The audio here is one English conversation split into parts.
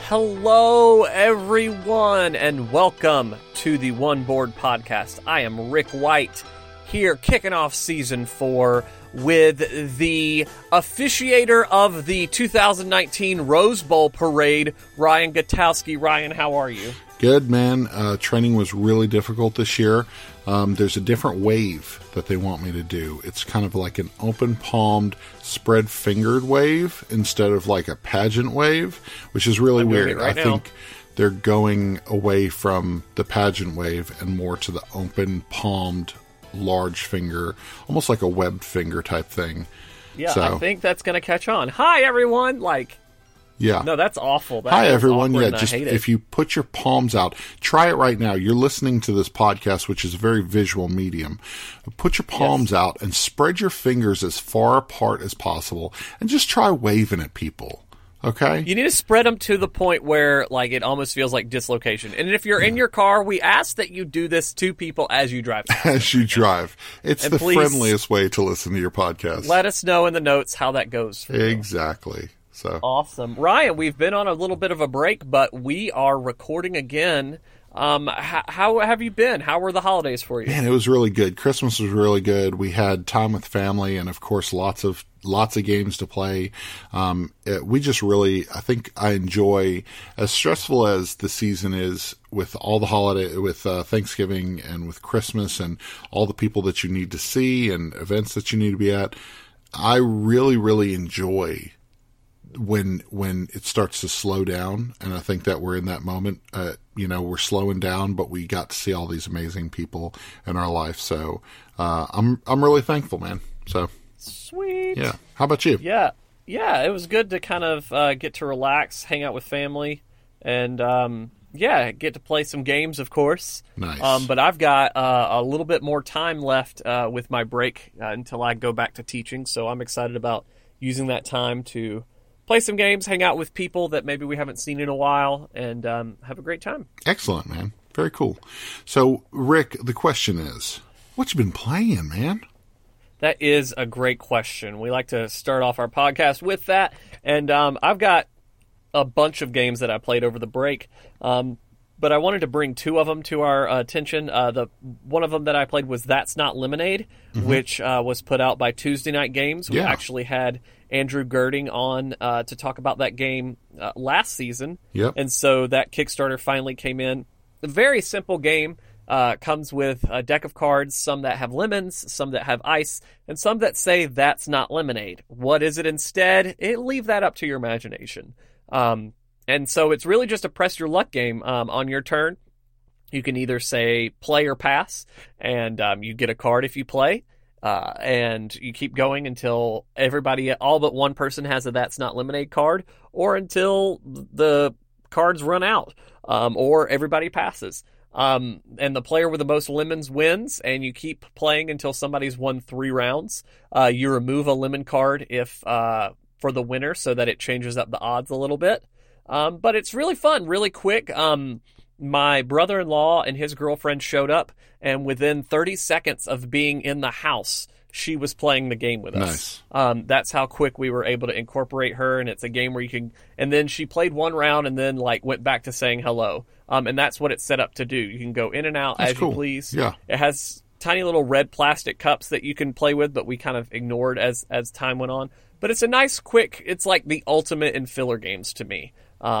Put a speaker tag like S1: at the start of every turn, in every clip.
S1: Hello, everyone, and welcome to the One Board Podcast. I am Rick White, here kicking off Season 4 with the officiator of the 2019 Rose Bowl Parade, Ryan Gutowski. Ryan, how are you?
S2: Good, man. Training was really difficult this year. There's a different wave that they want me to do. It's kind of like an open-palmed, spread-fingered wave instead of like a pageant wave, which is really weird. I think they're going away from the pageant wave and more to the open-palmed, large finger, almost like a webbed finger type thing.
S1: Yeah, so, I think that's going to catch on. Hi, everyone!
S2: Yeah.
S1: No, that's awful.
S2: Hi, everyone. Yeah, just if you put your palms out, try it right now. You're listening to this podcast, which is a very visual medium. Put your palms out and spread your fingers as far apart as possible and just try waving at people. Okay?
S1: You need to spread them to the point where it almost feels like dislocation. And if you're in your car, we ask that you do this to people as you drive.
S2: As you drive. It's and the friendliest way to listen to your podcast.
S1: Let us know in the notes how that goes for you.
S2: Exactly. So.
S1: Awesome. Ryan, we've been on a little bit of a break, but we are recording again. How have you been? How were the holidays for you?
S2: Man, it was really good. Christmas was really good. We had time with family and, of course, lots of games to play. We just really, I think I enjoy, as stressful as the season is with all the holiday, with Thanksgiving and with Christmas and all the people that you need to see and events that you need to be at, I really, really enjoy when it starts to slow down, and I think that we're in that moment. We're slowing down, but we got to see all these amazing people in our life. So I'm really thankful, man. So
S1: sweet.
S2: Yeah. How about you?
S1: Yeah. It was good to kind of get to relax, hang out with family, and get to play some games, of course.
S2: Nice.
S1: But I've got a little bit more time left with my break until I go back to teaching. So I'm excited about using that time to play some games, hang out with people that maybe we haven't seen in a while, and have a great time.
S2: Excellent, man. Very cool. So, Rick, the question is, what you been playing, man?
S1: That is a great question. We like to start off our podcast with that, and I've got a bunch of games that I played over the break, but I wanted to bring two of them to our attention. The one of them that I played was That's Not Lemonade, which was put out by Tuesday Night Games. We actually had Andrew Girding on to talk about that game last season.
S2: Yep.
S1: And so that Kickstarter finally came in. A very simple game. Comes with a deck of cards, some that have lemons, some that have ice, and some that say that's not lemonade. What is it instead? Leave that up to your imagination. And so it's really just a press your luck game. On your turn, you can either say play or pass, and you get a card if you play. And you keep going until everybody, all but one person, has a That's Not Lemonade card, or until the cards run out, or everybody passes. And the player with the most lemons wins, and you keep playing until somebody's won 3 rounds. You remove a lemon card if for the winner, so that it changes up the odds a little bit. But it's really fun, really quick. My brother-in-law and his girlfriend showed up, and within 30 seconds of being in the house, she was playing the game with us.
S2: Nice.
S1: That's how quick we were able to incorporate her, and it's a game where you can... And then she played one round and then went back to saying hello. And that's what it's set up to do. You can go in and out as you please.
S2: Yeah.
S1: It has tiny little red plastic cups that you can play with, but we kind of ignored as time went on. But it's a nice, quick... It's like the ultimate in filler games to me.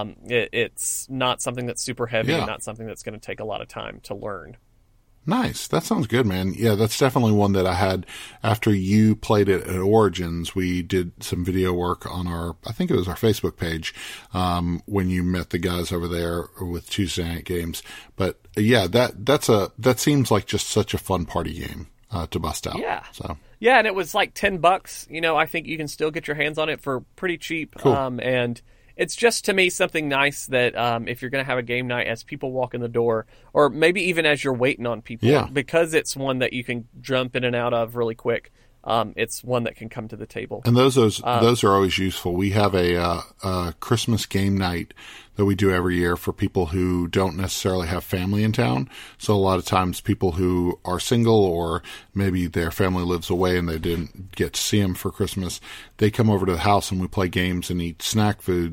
S1: It's not something that's super heavy, and not something that's going to take a lot of time to learn.
S2: Nice. That sounds good, man. Yeah, that's definitely one that I had after you played it at Origins. We did some video work on I think it was our Facebook page, when you met the guys over there with Tuesday Night Games. But yeah, that seems like just such a fun party game, to bust out.
S1: Yeah.
S2: So.
S1: Yeah, and it was like $10. I think you can still get your hands on it for pretty cheap.
S2: Cool.
S1: And it's just, to me, something nice that if you're going to have a game night, as people walk in the door, or maybe even as you're waiting on people, because it's one that you can jump in and out of really quick, it's one that can come to the table.
S2: And those are always useful. We have a Christmas game night that we do every year for people who don't necessarily have family in town. So a lot of times people who are single, or maybe their family lives away and they didn't get to see them for Christmas, they come over to the house and we play games and eat snack foods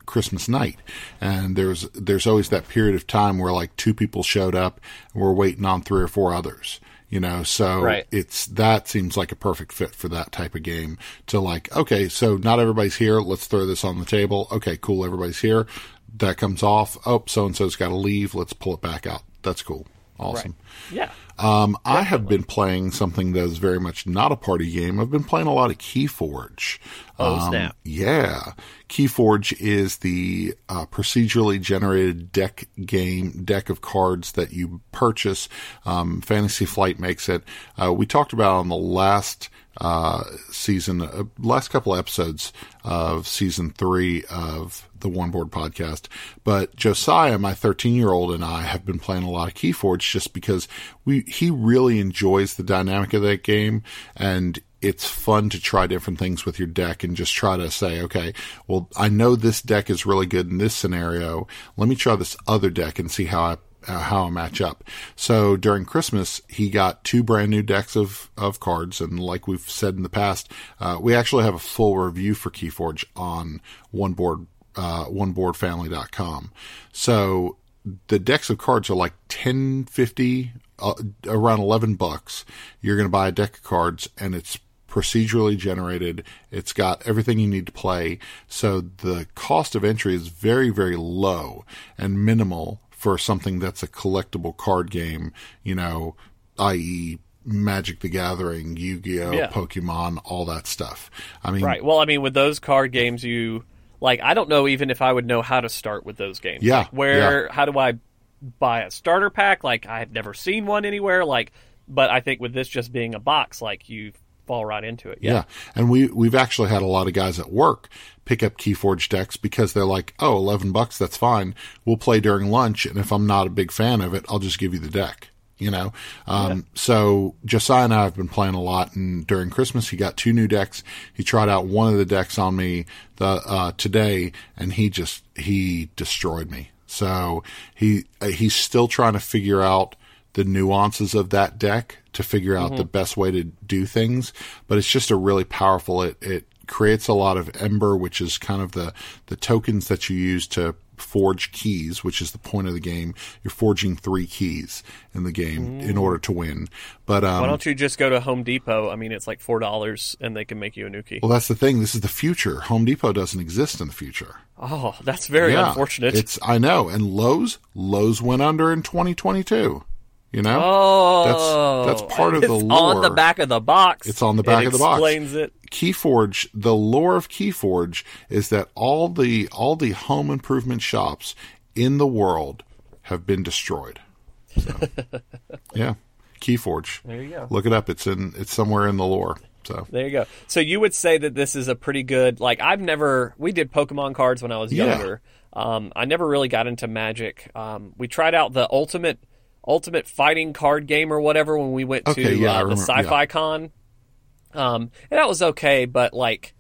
S2: Christmas night. And there's always that period of time where like 2 people showed up and we're waiting on 3 or 4 others. So
S1: Right.
S2: that seems like a perfect fit for that type of game to like, okay, so not everybody's here. Let's throw this on the table. Okay, cool. Everybody's here. That comes off. Oh, so-and-so's got to leave. Let's pull it back out. That's cool. Awesome.
S1: Right. Yeah.
S2: I have been playing something that is very much not a party game. I've been playing a lot of Keyforge.
S1: Oh, snap.
S2: Yeah. Keyforge is the procedurally generated deck of cards that you purchase. Fantasy Flight makes it. We talked about on the last season, last couple episodes of season 3 of the One Board podcast. But Josiah, my 13-year-old, and I have been playing a lot of Keyforge just because he really enjoys the dynamic of that game, and it's fun to try different things with your deck and just try to say, okay, well, I know this deck is really good in this scenario. Let me try this other deck and see how I match up. So during Christmas, he got 2 brand new decks of cards. And like we've said in the past, we actually have a full review for Keyforge on oneboardfamily.com. So the decks of cards are like $10.50, around $11. You're going to buy a deck of cards and it's procedurally generated. It's got everything you need to play. So the cost of entry is very, very low and minimal for something that's a collectible card game, i.e. Magic the Gathering, Yu-Gi-Oh,
S1: Yeah.
S2: Pokemon, all that stuff. I mean,
S1: Right. Well, I mean, with those card games, I don't know even if I would know how to start with those games.
S2: Yeah.
S1: How do I buy a starter pack? I've never seen one anywhere. But I think with this just being a box, you fall right into it.
S2: Yeah. And we've actually had a lot of guys at work pick up Keyforge decks because they're like, oh, $11, that's fine. We'll play during lunch. And if I'm not a big fan of it, I'll just give you the deck, So Josiah and I have been playing a lot, and during Christmas, he got 2 new decks. He tried out one of the decks on me today, and he destroyed me. So he's still trying to figure out the nuances of that deck to figure out the best way to do things. But it's just a really powerful, it creates a lot of Ember, which is kind of the tokens that you use to forge keys, which is the point of the game. You're forging 3 keys in the game in order to win. But
S1: why don't you just go to Home Depot? I mean, it's like $4 and they can make you a new key.
S2: Well, that's the thing. This is the future. Home Depot doesn't exist in the future.
S1: Oh, that's very unfortunate.
S2: I know. And Lowe's went under in 2022.
S1: Oh,
S2: that's part of the lore.
S1: It's on the back of the box.
S2: It's on the back of the box.
S1: Explains it.
S2: Keyforge, the lore of Keyforge is that all the home improvement shops in the world have been destroyed. So, yeah, Keyforge.
S1: There you go.
S2: Look it up. It's somewhere in the lore. So
S1: there you go. So you would say that this is a pretty good. We did Pokemon cards when I was younger. I never really got into Magic. We tried out the Ultimate Fighting card game or whatever when we went to the Sci-Fi Con. And that was okay, but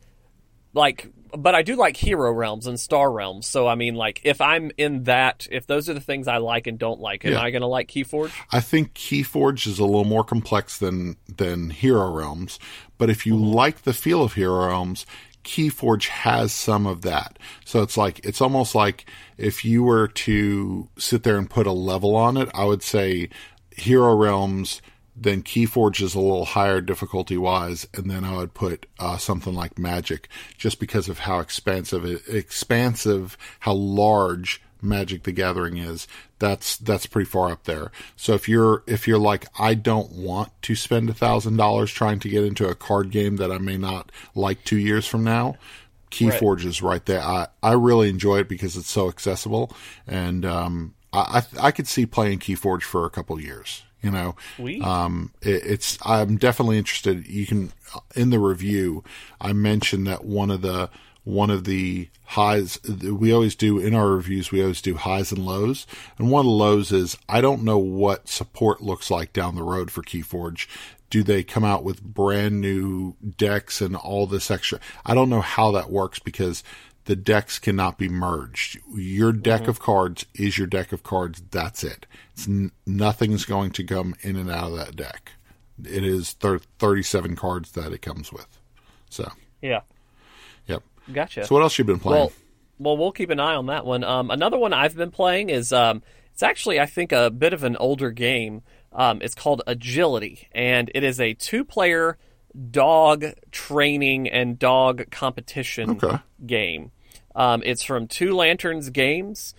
S1: but I do like Hero Realms and Star Realms. So I mean, if I'm in that, if those are the things I like and don't like, am I going to like Keyforge?
S2: I think Keyforge is a little more complex than Hero Realms, but if you like the feel of Hero Realms, Keyforge has some of that. So it's almost like if you were to sit there and put a level on it, I would say Hero Realms, then Keyforge is a little higher difficulty wise, and then I would put something like Magic, just because of how expansive, how large Magic the Gathering is. That's pretty far up there. So if you're like, I don't want to spend $1,000 trying to get into a card game that I may not like 2 years from now, Keyforge is right there. I really enjoy it because it's so accessible, and I could see playing Keyforge for a couple years. I'm definitely interested. You can, in the review, I mentioned that one of the highs we always do in our reviews, we always do highs and lows. And one of the lows is, I don't know what support looks like down the road for Keyforge. Do they come out with brand new decks and all this extra? I don't know how that works because the decks cannot be merged. Your deck of cards is your deck of cards. That's it. Nothing's going to come in and out of that deck. It is 37 cards that it comes with. So
S1: yeah.
S2: Yep.
S1: Gotcha.
S2: So what else you been playing?
S1: Well, we'll keep an eye on that one. Another one I've been playing is it's actually, I think, a bit of an older game. It's called Agility, and it is a 2-player dog training and dog competition game. It's from Two Lanterns Games.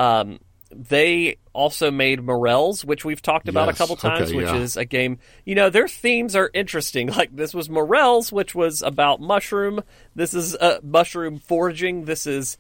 S1: They also made Morels, which we've talked about a couple times, which is a game. Their themes are interesting. Like, this was Morels, which was about mushroom. This is mushroom foraging. This is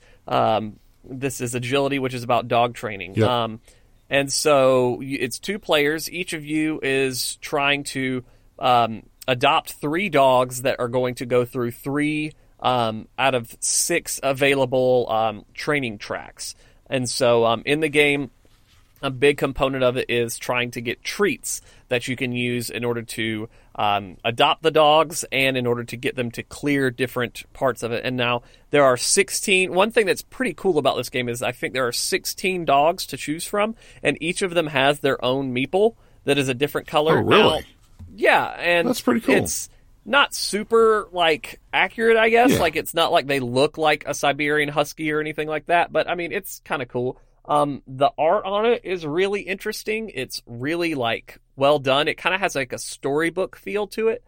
S1: Agility, which is about dog training.
S2: Yep.
S1: And so it's 2 players. Each of you is trying to adopt 3 dogs that are going to go through 3 out of 6 available training tracks. And so in the game, a big component of it is trying to get treats that you can use in order to adopt the dogs and in order to get them to clear different parts of it. And now there are 16. One thing that's pretty cool about this game is I think there are 16 dogs to choose from, and each of them has their own meeple that is a different color.
S2: Oh, really?
S1: Now, yeah, and
S2: that's pretty cool.
S1: It's not super accurate, I guess.
S2: Yeah.
S1: Like, it's not like they look like a Siberian Husky or anything like that, but I mean, it's kind of cool. The art on it is really interesting. It's really well done. It kind of has a storybook feel to it.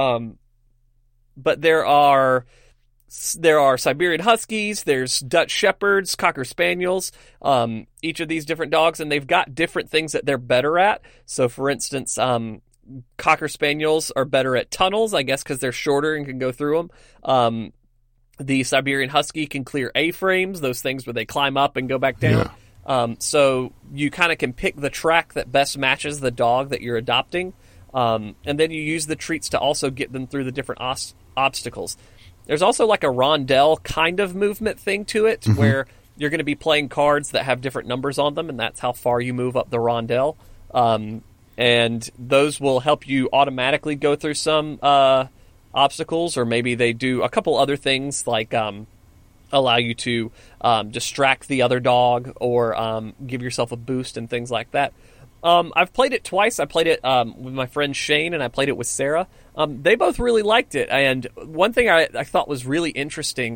S1: But there are Siberian Huskies, there's Dutch Shepherds, Cocker Spaniels, each of these different dogs, and they've got different things that they're better at. So, for instance, Cocker Spaniels are better at tunnels, I guess, because they're shorter and can go through them. The Siberian Husky can clear A-frames, those things where they climb up and go back down.
S2: Yeah.
S1: So you kind of can pick the track that best matches the dog that you're adopting, and then you use the treats to also get them through the different obstacles. There's also a rondelle kind of movement thing to it, where you're going to be playing cards that have different numbers on them, and that's how far you move up the rondelle. And those will help you automatically go through some obstacles, or maybe they do a couple other things like allow you to distract the other dog or give yourself a boost and things like that. I've played it twice. I played it with my friend Shane, and I played it with Sarah. They both really liked it. And one thing I thought was really interesting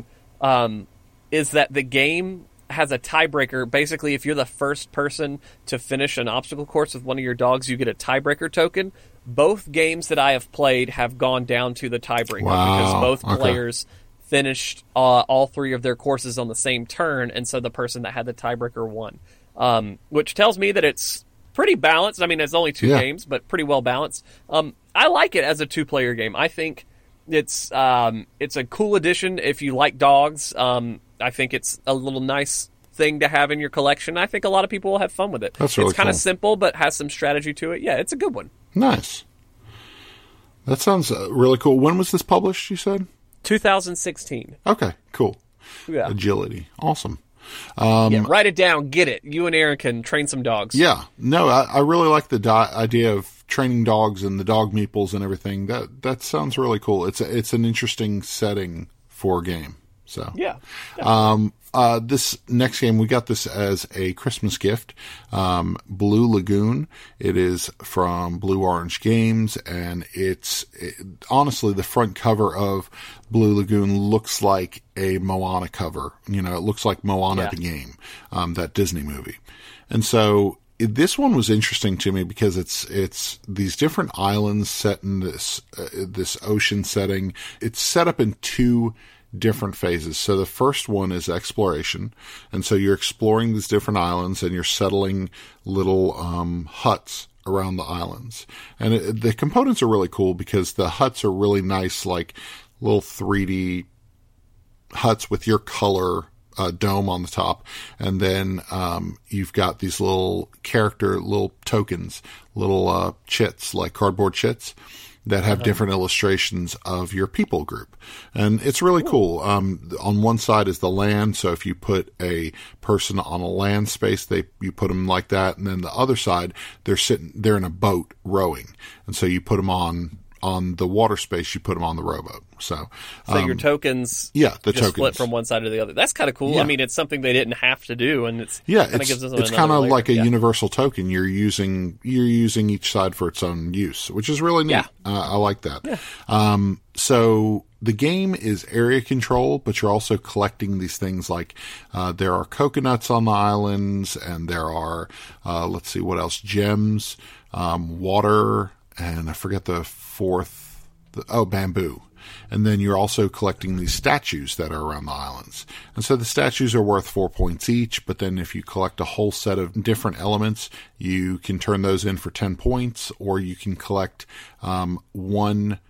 S1: is that the game has a tiebreaker. Basically, if you're the first person to finish an obstacle course with one of your dogs, you get a tiebreaker token. Both games that I have played have gone down to the tiebreaker because both players finished all 3 of their courses on the same turn, and so the person that had the tiebreaker won. Which tells me that it's pretty balanced. I mean, it's only 2 games, but pretty well balanced. I like it as a 2-player game. I think it's a cool addition if you like dogs. I think it's a little nice thing to have in your collection. I think a lot of people will have fun with it.
S2: That's really
S1: It's kind of
S2: cool.
S1: simple, but has some strategy to it. Yeah, it's a good one.
S2: Nice. That sounds really cool. When was this published, you said?
S1: 2016.
S2: Okay, cool.
S1: Yeah.
S2: Agility. Awesome.
S1: Write it down. Get it. You and Aaron can train some dogs.
S2: Yeah. No, I really like the idea of training dogs and the dog meeples and everything. That sounds really cool. It's an interesting setting for a game. So
S1: Yeah.
S2: this next game, we got this as a Christmas gift. Blue Lagoon. It is from Blue Orange Games, and honestly, the front cover of Blue Lagoon looks like a Moana cover. It looks like Moana the game, that Disney movie. And so this one was interesting to me because it's these different islands set in this ocean setting. It's set up in 2 different phases. So the first one is exploration. And so you're exploring these different islands and you're settling little huts around the islands. And the components are really cool because the huts are really nice, like little 3D huts with your color dome on the top. And then you've got these little tokens, little chits, like cardboard chits, that have different illustrations of your people group. And it's really cool. On one side is the land. So if you put a person on a land space, you put them like that. And then the other side, they're in a boat rowing. And so you put them on the water space, you put them on the rowboat. So
S1: your tokens
S2: tokens
S1: split from one side to the other. That's kind of cool.
S2: Yeah.
S1: I mean, it's something they didn't have to do, and it's
S2: kind of like a universal token. You're using each side for its own use, which is really neat.
S1: Yeah.
S2: I like that.
S1: Yeah.
S2: So the game is area control, but you're also collecting these things like there are coconuts on the islands, and there are, let's see, what else? Gems, water, and I forget the fourth, bamboo. And then you're also collecting these statues that are around the islands. And so the statues are worth 4 points each, but then if you collect a whole set of different elements, you can turn those in for 10 points, or you can collect 1,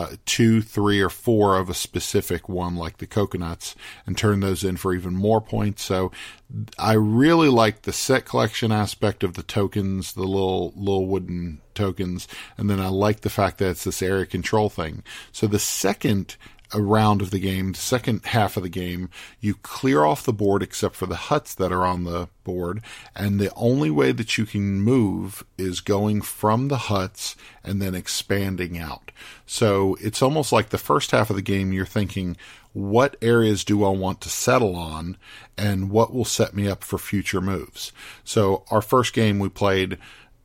S2: 2, 3, or 4 of a specific one, like the coconuts, and turn those in for even more points. So I really like the set collection aspect of the tokens, the little wooden tokens, and then I like the fact that it's this area control thing. So the second round of the game, the second half of the game, you clear off the board except for the huts that are on the board, and the only way that you can move is going from the huts and then expanding out. So it's almost like the first half of the game you're thinking, what areas do I want to settle on, and what will set me up for future moves? So our first game we played,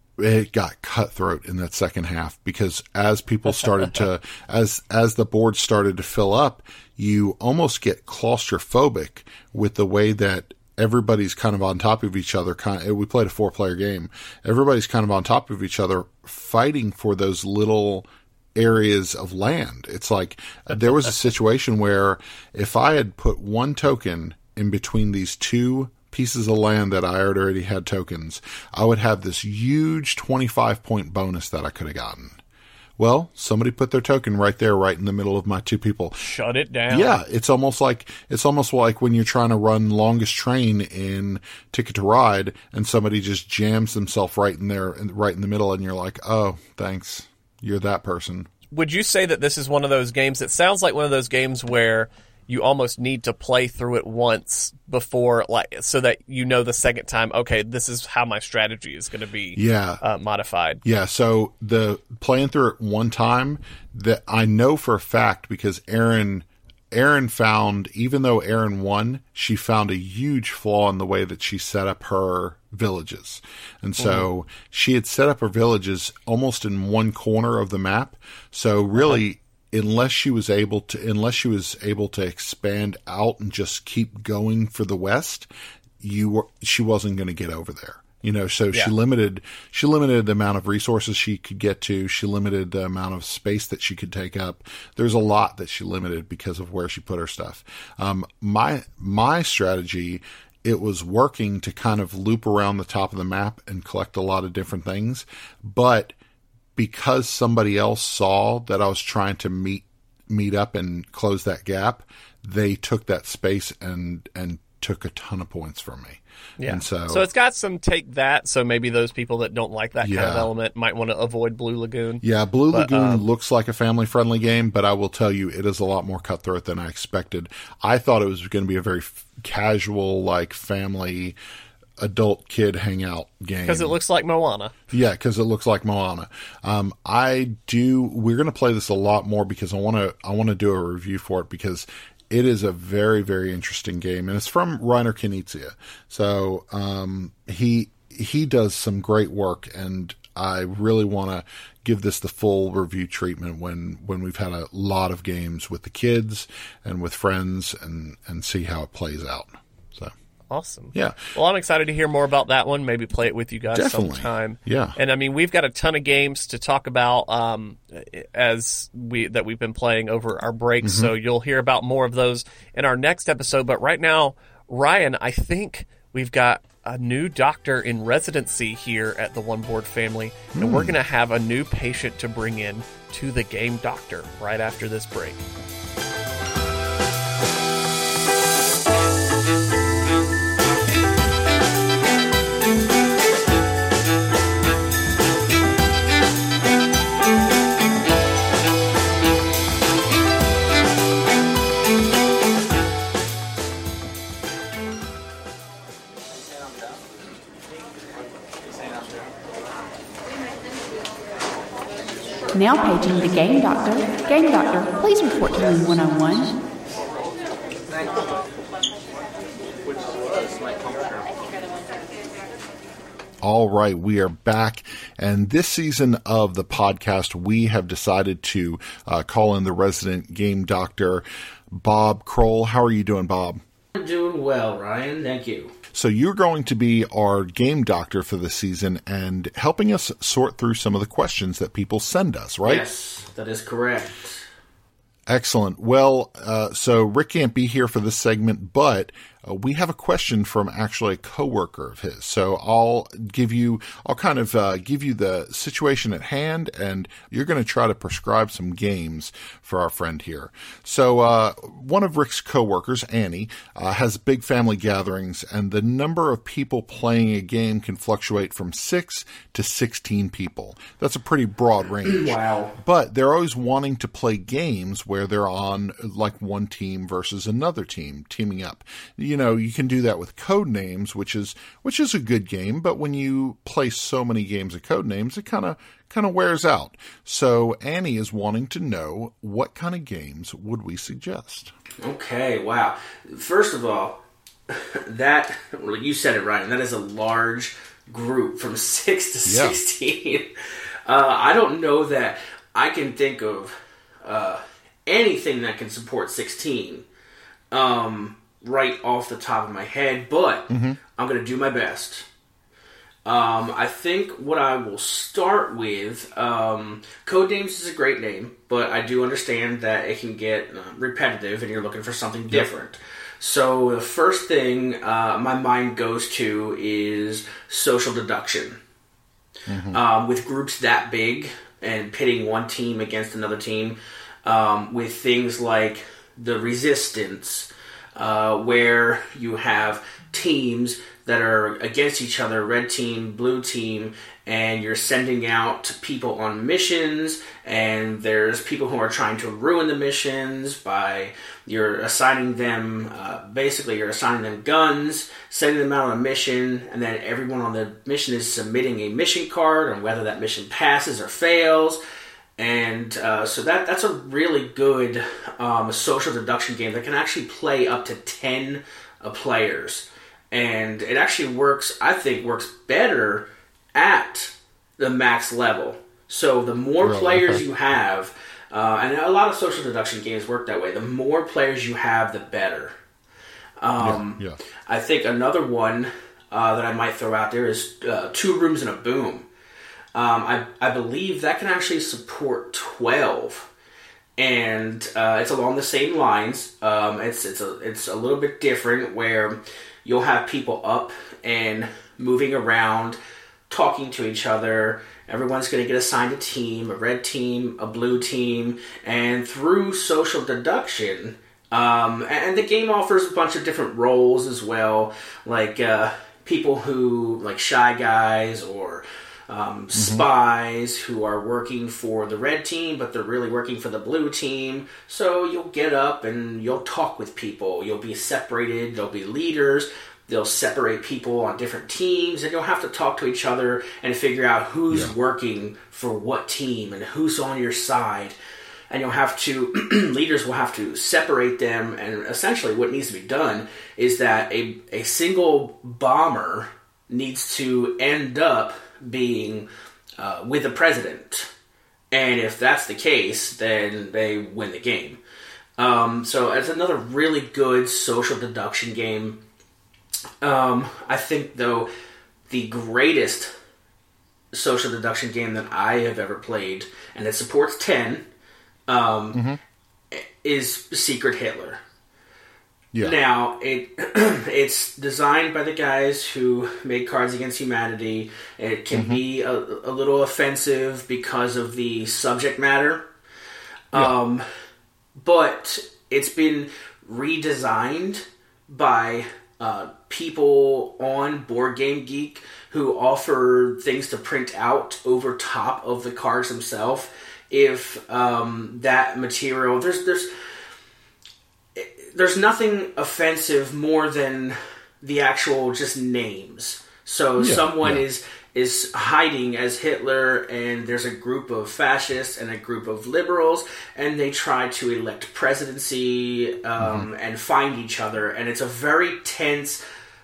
S2: it got cutthroat in that second half, because as people started to, as the board started to fill up, you almost get claustrophobic with the way that everybody's kind of on top of each other. We played a 4-player game. Everybody's kind of on top of each other, fighting for those little areas of land. It's like there was a situation where if I had put one token in between these two pieces of land that I already had tokens, I would have this huge 25-point bonus that I could have gotten. Well, somebody put their token right there, right in the middle of my two people.
S1: Shut it down.
S2: Yeah, it's almost like when you're trying to run longest train in Ticket to Ride, and somebody just jams themselves right in there, right in the middle, and you're like, oh, thanks, you're that person.
S1: Would you say that this is one of those games? It sounds like one of those games where you almost need to play through it once before, like, so that you know the second time, okay, this is how my strategy is going to be modified.
S2: Yeah, so the playing through it one time, that I know for a fact, because Erin found, even though Erin won, she found a huge flaw in the way that she set up her villages. And so she had set up her villages almost in one corner of the map. So really, unless she was able to expand out and just keep going for the west, she wasn't going to get over there. So she limited the amount of resources she could get to. She limited the amount of space that she could take up. There's a lot that she limited because of where she put her stuff. My strategy, it was working to kind of loop around the top of the map and collect a lot of different things, but because somebody else saw that I was trying to meet up and close that gap, they took that space and took a ton of points from me.
S1: Yeah.
S2: And so
S1: it's got some take that. So maybe those people that don't like that kind of element might want to avoid Blue Lagoon.
S2: Yeah, Blue Lagoon looks like a family-friendly game, but I will tell you, it is a lot more cutthroat than I expected. I thought it was going to be a very casual, like family adult kid hangout game.
S1: Because it looks like Moana.
S2: Yeah, because it looks like Moana. We're going to play this a lot more because I want to do a review for it, because it is a very, very interesting game, and it's from Reiner Knizia. So he does some great work, and I really want to give this the full review treatment when we've had a lot of games with the kids and with friends, and see how it plays out. So
S1: awesome.
S2: Yeah.
S1: Well, I'm excited to hear more about that one. Maybe play it with you guys sometime.
S2: Yeah.
S1: And I mean, we've got a ton of games to talk about that we've been playing over our breaks. So you'll hear about more of those in our next episode. But right now, Ryan, I think we've got a new doctor in residency here at the One Board family, and we're going to have a new patient to bring in to the game doctor right after this break.
S3: Now paging the Game Doctor. Game Doctor, please report to room 101.
S2: All right, we are back, and this season of the podcast, we have decided to call in the resident game doctor, Bob Kroll. How are you doing, Bob?
S4: I'm doing well, Ryan. Thank you.
S2: So you're going to be our game doctor for the season and helping us sort through some of the questions that people send us, right?
S4: Yes, that is correct.
S2: Excellent. Well, so Rick can't be here for this segment, but we have a question from actually a coworker of his. So I'll give you the situation at hand, and you're going to try to prescribe some games for our friend here. So one of Rick's coworkers, Annie, has big family gatherings, and the number of people playing a game can fluctuate from 6 to 16 people. That's a pretty broad range.
S4: Wow.
S2: But they're always wanting to play games where they're on like one team versus another team, teaming up. You know, you can do that with Codenames, which is a good game, but when you play so many games of Codenames, it kind of wears out. So Annie is wanting to know, what kind of games would we suggest?
S4: Okay, wow. First of all, you said it right, and that is a large group from 6 to 16. I don't know that I can think of anything that can support 16. Right off the top of my head, but I'm going to do my best. I think what I will start with, Codenames is a great name, but I do understand that it can get repetitive and you're looking for something different. So the first thing my mind goes to is social deduction. With groups that big and pitting one team against another team, with things like the Resistance, where you have teams that are against each other, red team, blue team, and you're sending out people on missions, and there's people who are trying to ruin the missions by, you're assigning them guns, sending them out on a mission, and then everyone on the mission is submitting a mission card on whether that mission passes or fails. And so that's a really good social deduction game that can actually play up to 10 players. And it actually works better at the max level. So the more players you have, and a lot of social deduction games work that way, the more players you have, the better. I think another one that I might throw out there is Two Rooms and a Boom. I believe that can actually support 12, and it's along the same lines. It's a little bit different, where you'll have people up and moving around, talking to each other. Everyone's going to get assigned a team, a red team, a blue team, and through social deduction, and the game offers a bunch of different roles as well, like people who, like Shy Guys or spies who are working for the red team, but they're really working for the blue team. So you'll get up and you'll talk with people. You'll be separated. There'll be leaders. They'll separate people on different teams, and you'll have to talk to each other and figure out who's working for what team and who's on your side. And you'll have to, leaders will have to separate them. And essentially what needs to be done is that a single bomber needs to end up being with the president, and if that's the case, then they win the game. So it's another really good social deduction game. I think, though, the greatest social deduction game that I have ever played, and it supports 10, is Secret Hitler. Yeah. Now, it's designed by the guys who made Cards Against Humanity. It can be a little offensive because of the subject matter. But it's been redesigned by people on Board Game Geek who offer things to print out over top of the cards themselves. If that material... There's nothing offensive more than the actual just names. So someone is hiding as Hitler, and there's a group of fascists and a group of liberals, and they try to elect presidency and find each other. And it's a very tense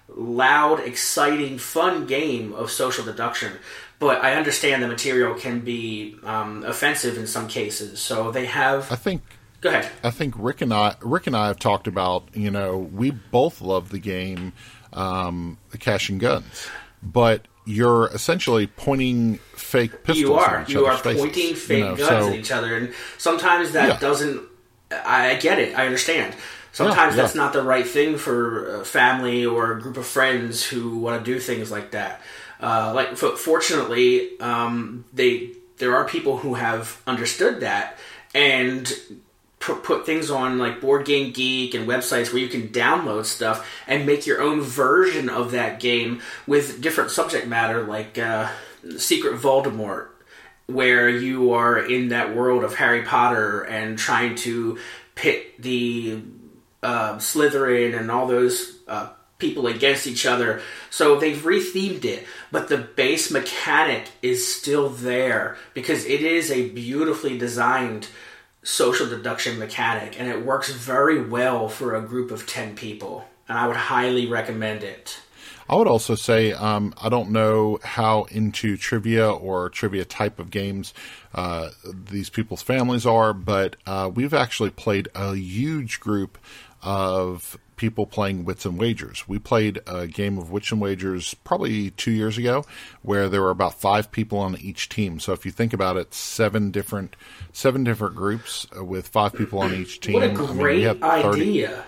S4: loud, exciting, fun game of social deduction. But I understand the material can be offensive in some cases. So they have... Go ahead.
S2: I think Rick and I have talked about, we both love the game, Cash and Guns. But you're essentially pointing fake pistols at each other's faces.
S4: Pointing fake guns at each other. And sometimes that doesn't... I get it. I understand. Sometimes that's not the right thing for a family or a group of friends who want to do things like that. Fortunately, there are people who have understood that and put things on like Board Game Geek and websites where you can download stuff and make your own version of that game with different subject matter, like Secret Voldemort, where you are in that world of Harry Potter and trying to pit the Slytherin and all those people against each other. So they've rethemed it, but the base mechanic is still there because it is a beautifully designed social deduction mechanic, and it works very well for a group of 10 people, and I would highly recommend it.
S2: I would also say, I don't know how into trivia or trivia type of games these people's families are, but we've actually played a huge group of people playing Wits and Wagers. We played a game of Wits and Wagers probably 2 years ago where there were about 5 people on each team. So if you think about it, seven different groups with 5 people on each team.
S4: What a great idea.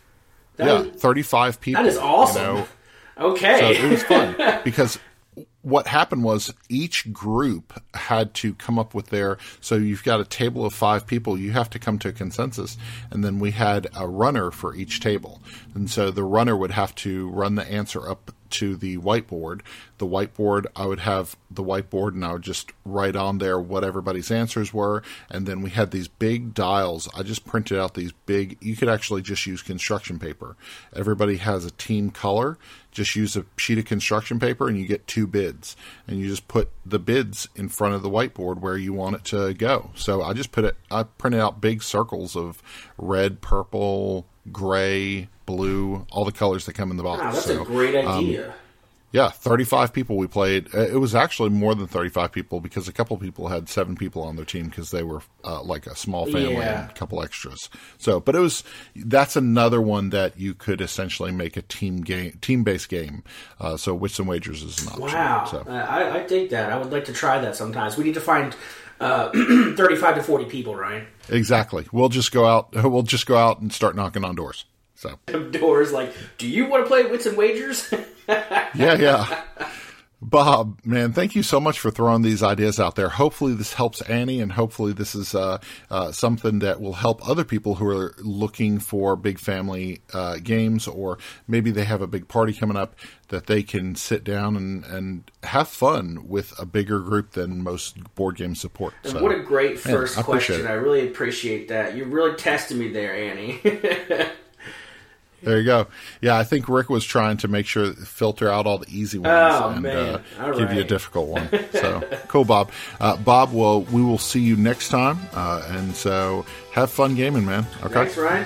S2: 35 people.
S4: That is awesome. Okay.
S2: So it was fun because what happened was each group had to come up with so you've got a table of 5 people, you have to come to a consensus, and then we had a runner for each table. And so the runner would have to run the answer up to the whiteboard. The whiteboard, I would have the whiteboard and I would just write on there what everybody's answers were. And then we had these big dials. I just printed out these big, you could actually just use construction paper. Everybody has a team color. Just use a sheet of construction paper and you get 2 bids. And you just put the bids in front of the whiteboard where you want it to go. So I printed out big circles of red, purple, gray, blue, all the colors that come in the box.
S4: Wow, that's a great idea.
S2: 35 people we played. It was actually more than 35 people because a couple people had 7 people on their team because they were like a small family and a couple extras. So, but that's another one that you could essentially make a team-based game. So Wits and Wagers is an option.
S4: Wow,
S2: so.
S4: I dig that. I would like to try that sometimes. We need to find 35 to 40 people, Ryan.
S2: Exactly. We'll just go out and start knocking on doors. So
S4: doors like, do you want to play Wits and Wagers?
S2: Yeah. Bob, man, thank you so much for throwing these ideas out there. Hopefully this helps Annie, and hopefully this is something that will help other people who are looking for big family games, or maybe they have a big party coming up that they can sit down and have fun with a bigger group than most board games support.
S4: And what a great first question. I really appreciate that. You really tested me there, Annie.
S2: There you go. Yeah, I think Rick was trying to make sure filter out all the easy ones give you a difficult one. So cool, Bob. Bob, we will see you next time. And so have fun gaming, man. Okay.
S4: Thanks, Ryan.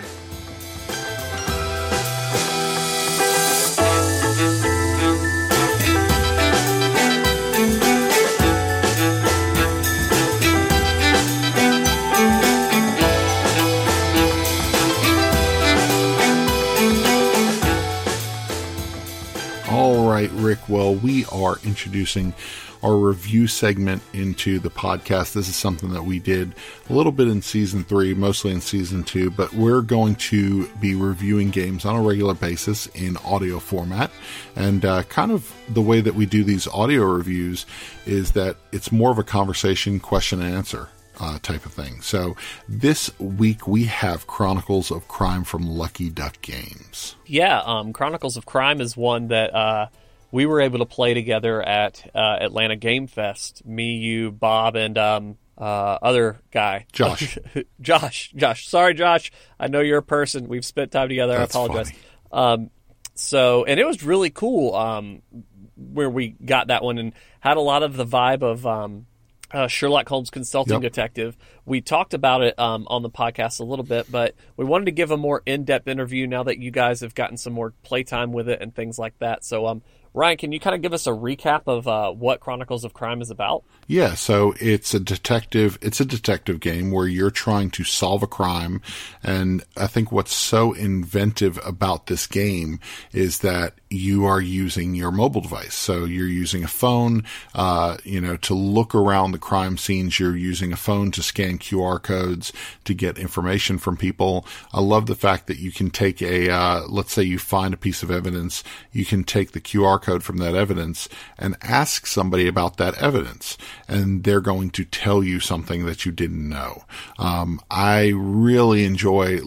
S2: Rick, well, we are introducing our review segment into the podcast. This is something that we did a little bit in season 3, mostly in season 2, but we're going to be reviewing games on a regular basis in audio format. And kind of the way that we do these audio reviews is that it's more of a conversation, question and answer type of thing. So this week we have Chronicles of Crime from Lucky Duck Games.
S1: Yeah, Chronicles of Crime is one that we were able to play together at Atlanta Game Fest. Me, you, Bob, and other guy.
S2: Josh.
S1: Josh. Sorry, Josh. I know you're a person. We've spent time together.
S2: That's
S1: I apologize.
S2: Funny.
S1: And it was really cool where we got that one and had a lot of the vibe of Sherlock Holmes Consulting Detective. We talked about it on the podcast a little bit, but we wanted to give a more in-depth interview now that you guys have gotten some more playtime with it and things like that. So, Ryan, can you kind of give us a recap of what Chronicles of Crime is about?
S2: Yeah, so it's a detective game where you're trying to solve a crime, and I think what's so inventive about this game is that you are using your mobile device. So you're using a phone, to look around the crime scenes. You're using a phone to scan QR codes to get information from people. I love the fact that you can take let's say you find a piece of evidence, you can take the QR code from that evidence and ask somebody about that evidence, and they're going to tell you something that you didn't know. I really enjoy,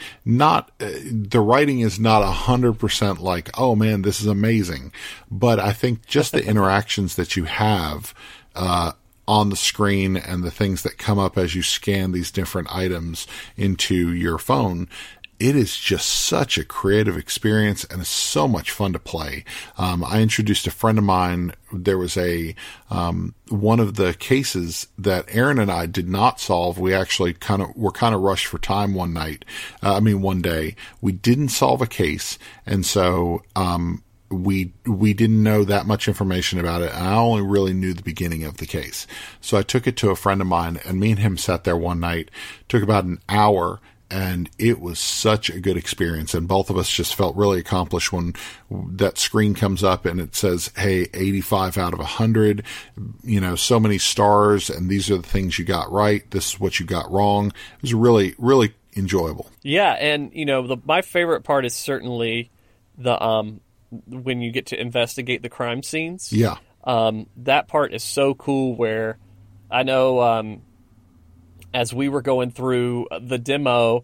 S2: the writing is not 100% like, oh man, this is amazing. But I think just the interactions that you have, on the screen and the things that come up as you scan these different items into your phone, it is just such a creative experience and it's so much fun to play. I introduced a friend of mine. There was one of the cases that Aaron and I did not solve. We actually were kind of rushed for time one day. We didn't solve a case. And so, we didn't know that much information about it, and I only really knew the beginning of the case. So I took it to a friend of mine, and me and him sat there one night, took about an hour, and it was such a good experience. And both of us just felt really accomplished when that screen comes up and it says, hey, 85 out of 100, so many stars, and these are the things you got right. This is what you got wrong. It was really, really enjoyable.
S1: Yeah, and, my favorite part is certainly the when you get to investigate the crime scenes.
S2: Yeah.
S1: That part is so cool, where I know as we were going through the demo,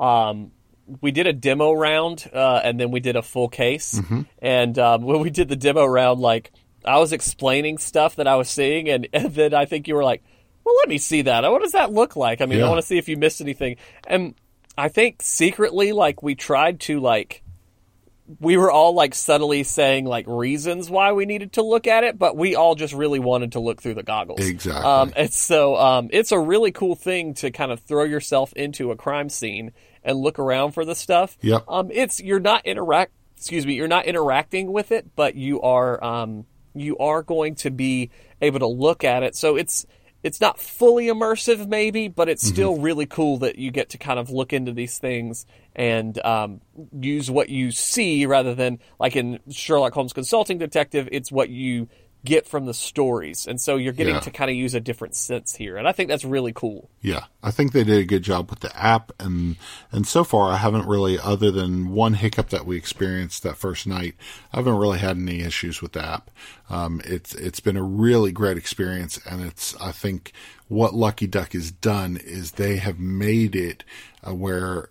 S1: we did a demo round and then we did a full case. Mm-hmm. And when we did the demo round, I was explaining stuff that I was seeing, and then I think you were like, well, let me see that. What does that look like? I mean, I want to see if you missed anything. And I think secretly, we tried to, we were all subtly saying reasons why we needed to look at it, but we all just really wanted to look through the goggles.
S2: Exactly.
S1: And so it's a really cool thing to kind of throw yourself into a crime scene and look around for the stuff.
S2: Yep.
S1: You're not interacting with it, but you are going to be able to look at it. So it's not fully immersive maybe, but it's still really cool that you get to kind of look into these things and use what you see rather than, like in Sherlock Holmes Consulting Detective, it's what you get from the stories. And so you're getting to kind of use a different sense here. And I think that's really cool.
S2: Yeah, I think they did a good job with the app. And so far, I haven't really, other than one hiccup that we experienced that first night, I haven't really had any issues with the app. It's been a really great experience. And I think what Lucky Duck has done is they have made it where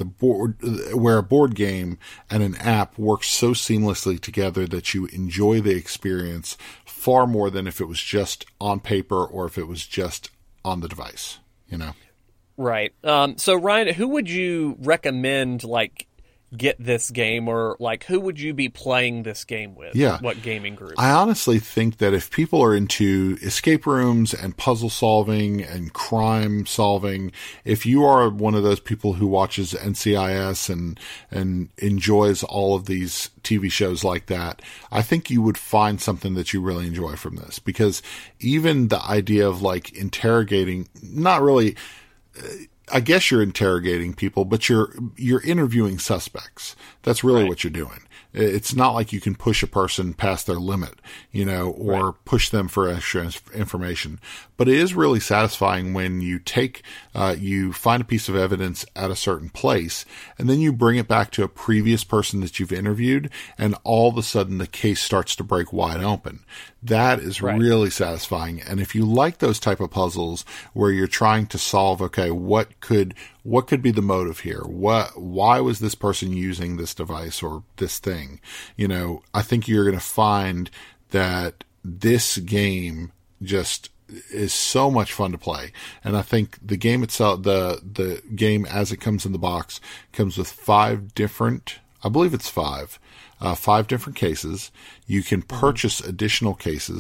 S2: a board game and an app work so seamlessly together that you enjoy the experience far more than if it was just on paper or if it was just on the device,
S1: Right. So Ryan, who would you recommend get this game, or who would you be playing this game with?
S2: Yeah.
S1: What gaming group?
S2: I honestly think that if people are into escape rooms and puzzle solving and crime solving, if you are one of those people who watches NCIS and enjoys all of these TV shows like that, I think you would find something that you really enjoy from this, because even the idea of interrogating, not really, I guess you're interrogating people, but you're interviewing suspects. That's really what you're doing. It's not like you can push a person past their limit, or push them for extra information. But it is really satisfying when you you find a piece of evidence at a certain place, and then you bring it back to a previous person that you've interviewed, and all of a sudden the case starts to break wide open. That is really satisfying. And if you like those type of puzzles where you're trying to solve, okay, what could be the motive here? Why was this person using this device or this thing? I think you're going to find that this game just is so much fun to play. And I think the game itself, the game as it comes in the box, comes with 5 different different cases. You can purchase additional cases.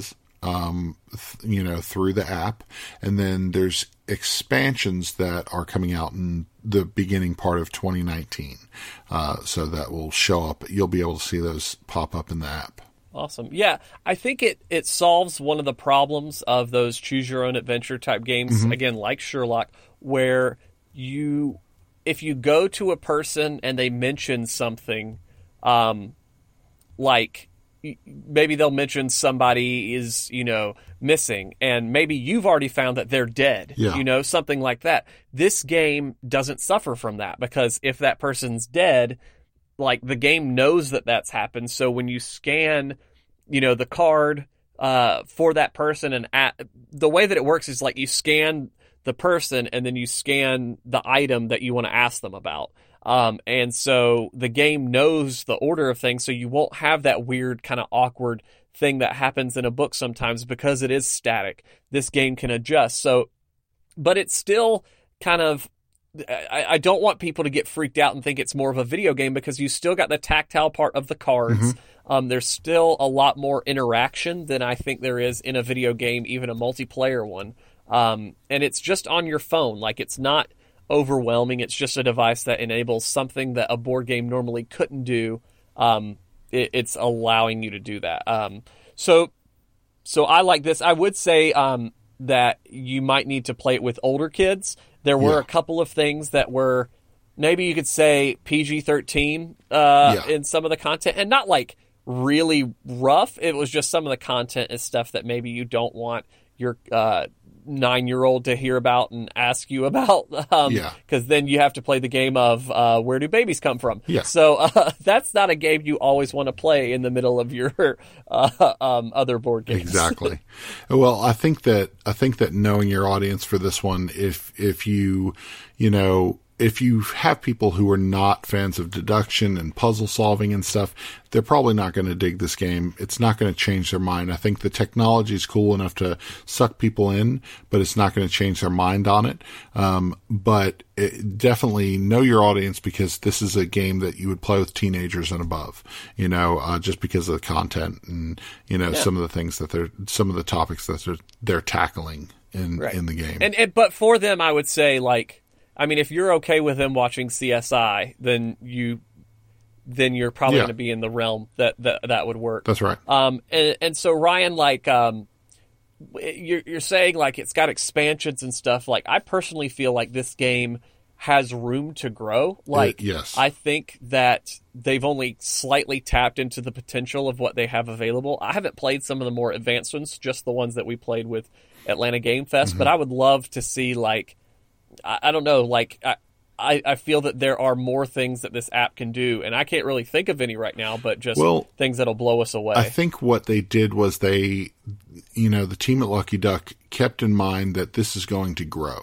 S2: through the app. And then there's expansions that are coming out in the beginning part of 2019. So that will show up. You'll be able to see those pop up in the app.
S1: Awesome. Yeah, I think it solves one of the problems of those choose your own adventure type games, again, like Sherlock, where if you go to a person and they mention something, like maybe they'll mention somebody is, missing, and maybe you've already found that they're dead, something like that. This game doesn't suffer from that, because if that person's dead, like, the game knows that that's happened. So when you scan, the card for that person, and the way that it works is like you scan the person and then you scan the item that you want to ask them about. And so the game knows the order of things, so you won't have that weird kind of awkward thing that happens in a book sometimes because it is static. This game can adjust. So, but it's still kind of, I don't want people to get freaked out and think it's more of a video game, because you still got the tactile part of the cards. There's still a lot more interaction than I think there is in a video game, even a multiplayer one. And it's just on your phone. Like, it's not overwhelming. It's just a device that enables something that a board game normally couldn't do. It's allowing you to do that. So I like this. I would say that you might need to play it with older kids. There were a couple of things that were, maybe you could say, PG-13 in some of the content, and not like really rough. It was just some of the content is stuff that maybe you don't want your 9-year-old to hear about and ask you about, because then you have to play the game of where do babies come from. So that's not a game you always want to play in the middle of your other board games.
S2: Exactly. Well, I think that knowing your audience for this one, if you have people who are not fans of deduction and puzzle solving and stuff, they're probably not going to dig this game. It's not going to change their mind. I think the technology is cool enough to suck people in, but it's not going to change their mind on it. But definitely know your audience, because this is a game that you would play with teenagers and above, just because of the content and, some of the things some of the topics that they're tackling in the game.
S1: But for them, I would say, like, if you're okay with them watching CSI, then you're probably going to be in the realm that would work.
S2: That's right.
S1: And so Ryan, like, you're saying, like, it's got expansions and stuff. Like, I personally feel like this game has room to grow. Like,
S2: yes.
S1: I think that they've only slightly tapped into the potential of what they have available. I haven't played some of the more advanced ones, just the ones that we played with Atlanta Game Fest, but I would love to see, like, I don't know, like, I feel that there are more things that this app can do, and I can't really think of any right now, but just things that'll blow us away.
S2: I think what they did was the team at Lucky Duck kept in mind that this is going to grow.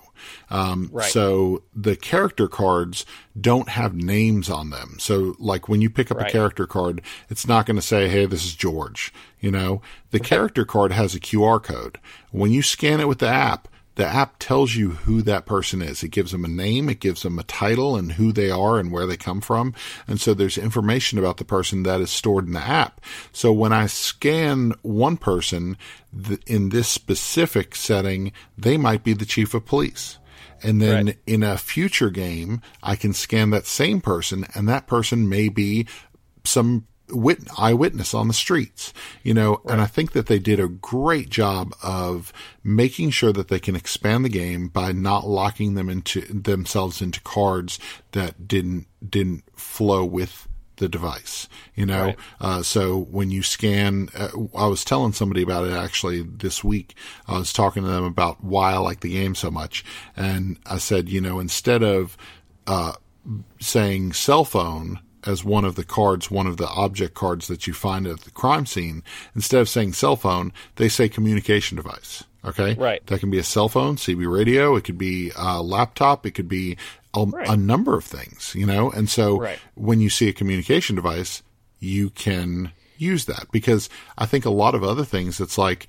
S2: So the character cards don't have names on them. So, like, when you pick up a character card, it's not going to say, hey, this is George. The character card has a QR code. When you scan it with the app tells you who that person is. It gives them a name, it gives them a title and who they are and where they come from. And so there's information about the person that is stored in the app. So when I scan one person in this specific setting, they might be the chief of police. And then in a future game, I can scan that same person, and that person may be some eyewitness on the streets, and I think that they did a great job of making sure that they can expand the game by not locking themselves into cards that didn't flow with the device, so when you scan, I was telling somebody about it actually this week. I was talking to them about why I like the game so much. And I said, instead of, saying cell phone as one of the cards, one of the object cards that you find at the crime scene, instead of saying cell phone, they say communication device. Okay.
S1: Right.
S2: That can be a cell phone, CB radio. It could be a laptop. It could be a number of things, and so when you see a communication device, you can use that, because I think a lot of other things, it's like,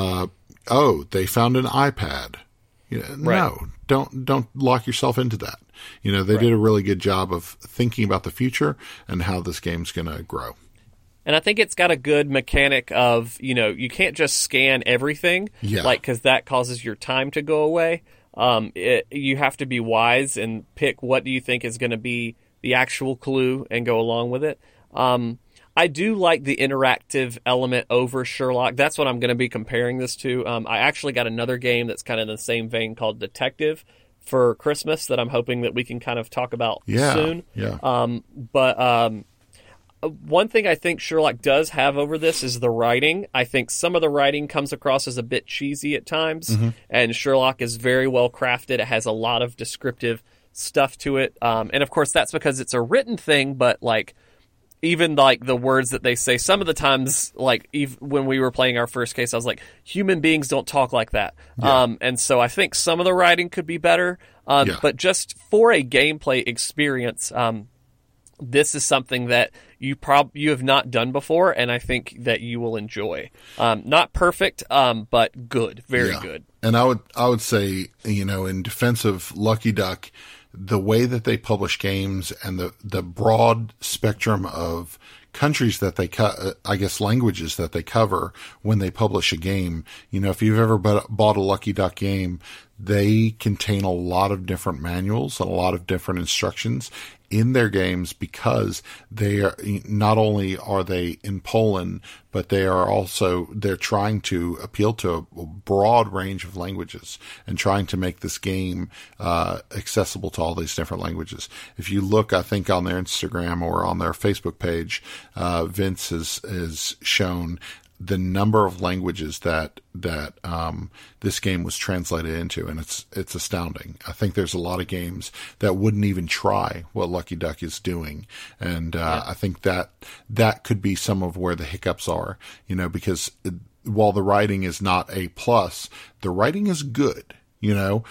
S2: they found an iPad. No, don't lock yourself into that. They did a really good job of thinking about the future and how this game's going to grow.
S1: And I think it's got a good mechanic of, you can't just scan everything, because that causes your time to go away. You have to be wise and pick what do you think is going to be the actual clue and go along with it. I do like the interactive element over Sherlock. That's what I'm going to be comparing this to. I actually got another game that's kind of in the same vein called Detective for Christmas that I'm hoping that we can kind of talk about soon. But one thing I think Sherlock does have over this is the writing. I think some of the writing comes across as a bit cheesy at times, and Sherlock is very well crafted. It has a lot of descriptive stuff to it. And of course, that's because it's a written thing, but even the words that they say, some of the times, when we were playing our first case, I was like, human beings don't talk like that. And so I think some of the writing could be better. But just for a gameplay experience, this is something that you have not done before, and I think that you will enjoy. Not perfect, but good, very good.
S2: And I would say, in defense of Lucky Duck, the way that they publish games and the broad spectrum of countries that they languages that they cover when they publish a game, if you've ever bought a Lucky Duck game, they contain a lot of different manuals and a lot of different instructions in their games, because they are not only are they in Poland, but they're trying to appeal to a broad range of languages and trying to make this game accessible to all these different languages. If you look, I think on their Instagram or on their Facebook page, Vince has shown the number of languages that this game was translated into, and it's astounding. I think there's a lot of games that wouldn't even try what Lucky Duck is doing, and I think that could be some of where the hiccups are. Because while the writing is not A+, the writing is good. You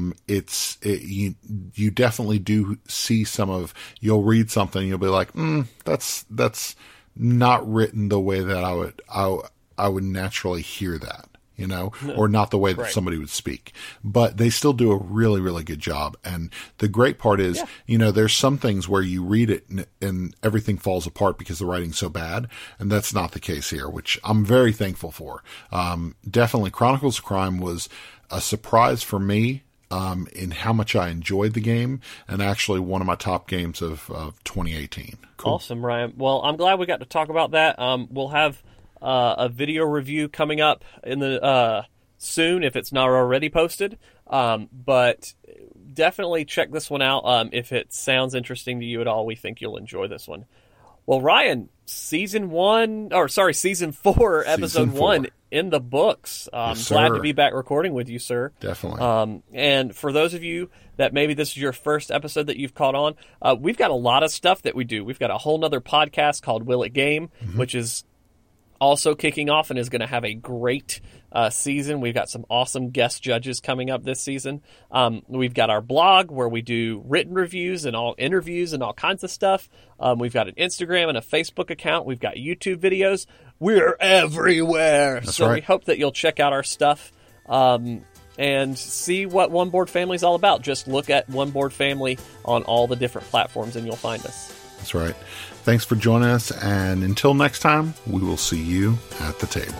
S2: definitely do see you'll read something and you'll be like, that's not written the way that I would naturally hear that, or not the way that somebody would speak. But they still do a really, really good job. And the great part is, there's some things where you read it and everything falls apart because the writing's so bad. And that's not the case here, which I'm very thankful for. Definitely Chronicles of Crime was a surprise for me. In how much I enjoyed the game, and actually one of my top games of 2018. Cool.
S1: Awesome, Ryan. Well, I'm glad we got to talk about that. We'll have a video review coming up in the soon if it's not already posted. But definitely check this one out. If it sounds interesting to you at all, we think you'll enjoy this one. Well, Ryan, Season 4, Episode 1 in the books. I'm glad to be back recording with you, sir.
S2: Definitely.
S1: And for those of you that maybe this is your first episode that you've caught on, we've got a lot of stuff that we do. We've got a whole nother podcast called Will It Game, which is also kicking off and is going to have a great season. We've got some awesome guest judges coming up this season. We've got our blog where we do written reviews and all interviews and all kinds of stuff. We've got an Instagram and a Facebook account. We've got YouTube videos. We're everywhere.
S2: That's
S1: so
S2: right.
S1: We hope that you'll check out our stuff and see what One Board Family is all about. Just look at One Board Family on all the different platforms and you'll find us.
S2: That's right. Thanks for joining us, and until next time, we will see you at the table.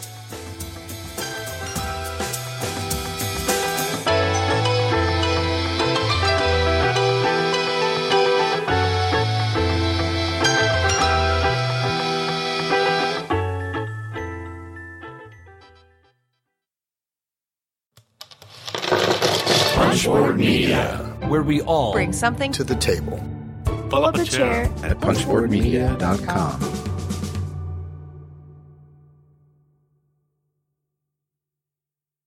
S5: Punchboard Media, where we all
S6: bring something
S7: to the table.
S6: Pull up a chair
S7: at punchboardmedia.com.